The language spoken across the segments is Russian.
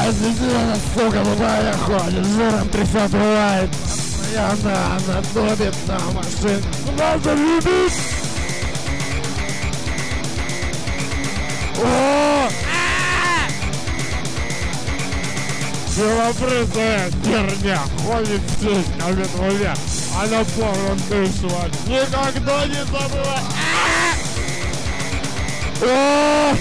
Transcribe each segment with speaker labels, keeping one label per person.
Speaker 1: Зелена, сука, тупая ходит, жиром трясет, бывает. Она топит на машин. Надо любить! О! Белобрысая херня ходит здесь на ветрове, а на полном дышла. Никогда не забыла! О!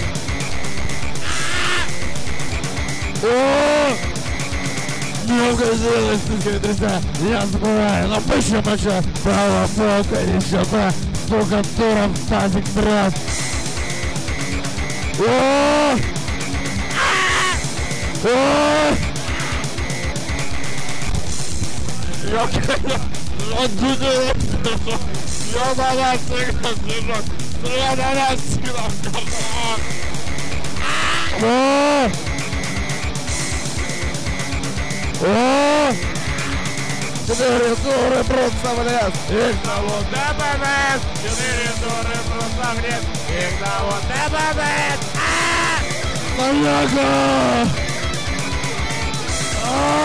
Speaker 1: О! Не угодилась, ты, я забываю, но почему же право бока еще та сука дура в тазик брат. О! О! Я на нас сыграл, снежок. Я на нас сыграл, О! О! 4 туры просто в лес. Их зовут ДБН. 4 туры просто в лес. Их зовут ДБН. Маньяка!